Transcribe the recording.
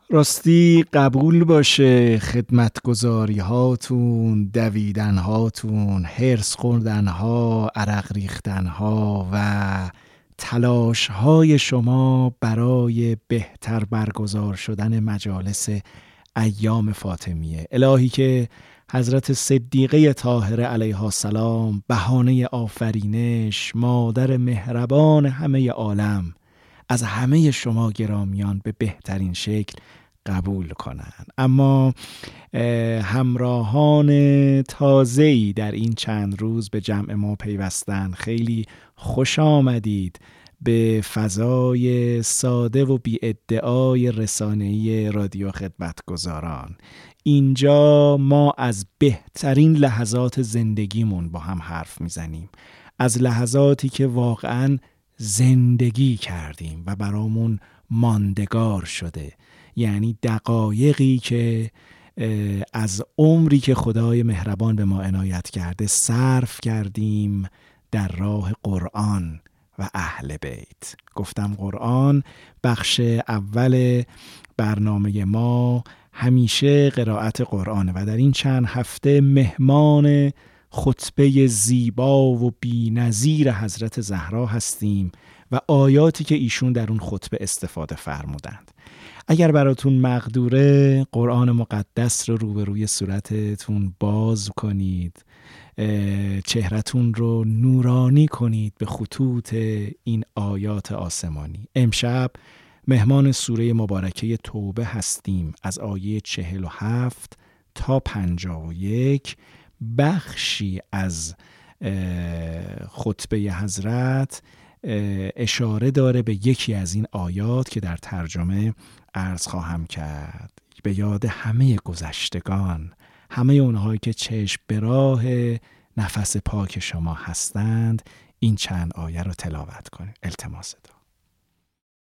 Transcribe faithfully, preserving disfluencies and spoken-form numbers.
راستی قبول باشه خدمتگزاری هاتون، دویدن هاتون، هرس خوردن ها، عرق ریختن ها و تلاش های شما برای بهتر برگزار شدن مجالس ایام فاطمیه. الهی که حضرت صدیقه طاهره علیها السلام، بهانه آفرینش، مادر مهربان همه عالم، از همه شما گرامیان به بهترین شکل قبول کنن. اما همراهان تازه‌ای در این چند روز به جمع ما پیوستن، خیلی خوش آمدید به فضای ساده و بی ادعای رسانه‌ای رادیو خدمتگزاران. اینجا ما از بهترین لحظات زندگیمون با هم حرف میزنیم، از لحظاتی که واقعاً زندگی کردیم و برامون ماندگار شده، یعنی دقایقی که از عمری که خدای مهربان به ما عنایت کرده صرف کردیم در راه قرآن و اهل بیت. گفتم قرآن بخش اول برنامه ما همیشه قرائت قرآنه و در این چند هفته مهمان خطبه زیبا و بی‌نظیر حضرت زهرا هستیم و آیاتی که ایشون در اون خطبه استفاده فرمودند. اگر براتون مقدوره قرآن مقدس رو روبروی صورتتون باز کنید، چهرتون رو نورانی کنید به خطوط این آیات آسمانی. امشب مهمان سوره مبارکه توبه هستیم، از آیه چهل و هفت تا پنجاه و یک. بخشی از خطبه حضرت اشاره داره به یکی از این آیات که در ترجمه عرض خواهم کرد، به یاد همه گذشتگان، همه اونهایی که چشم به راه نفس پاک شما هستند. این چند آیه رو تلاوت کنید. التماس دارم.